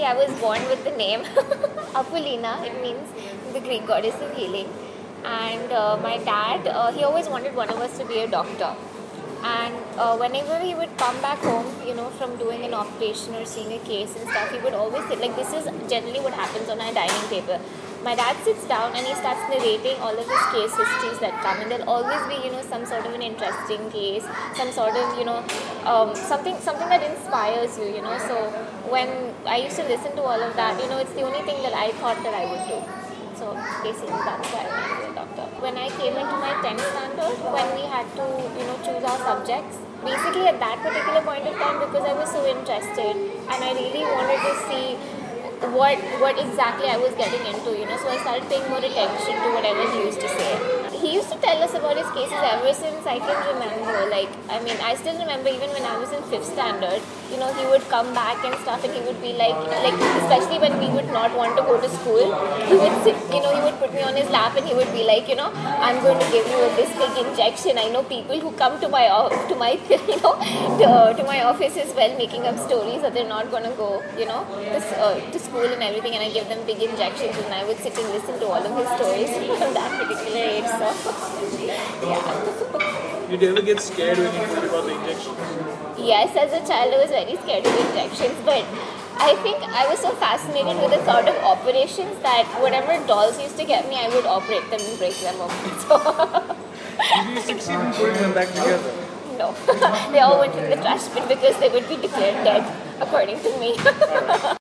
I was born with the name Apulina. It means the Greek goddess of healing. And my dad, he always wanted one of us to be a doctor. And whenever he would come back home, from doing an operation or seeing a case and stuff, he would always say, like, this is generally what happens on our dining table. My dad sits down and he starts narrating all of his case histories that come, and there'll always be, some sort of an interesting case, some sort of, something that inspires you, So when I used to listen to all of that, it's the only thing that I thought that I would do. So basically that's why I went to a doctor. When I came into my 10th standard, when we had to, choose our subjects, basically at that particular point of time, because I was so interested and I really wanted to see what exactly I was getting into, so I started paying more attention to whatever he used to say. He used to tell us about his cases ever since I can remember. I still remember even when I was in 5th standard, he would come back and stuff, and he would be like, especially when we would not want to go to school, he would sit, he would put me on his lap and he would be like, I'm going to give you this big injection. I know people who come to my to my office as well, making up stories that they're not going to go, to school and everything, and I give them big injections, and I would sit and listen to all of his stories from that particular age. So, yeah. Did you ever get scared when you heard about the injections? Yes, as a child I was very scared of injections, but I think I was so fascinated with the thought of operations that whatever dolls used to get me, I would operate them and break them open. So Did you succeed in putting them back together? No, they all went in the trash bin because they would be declared dead, according to me.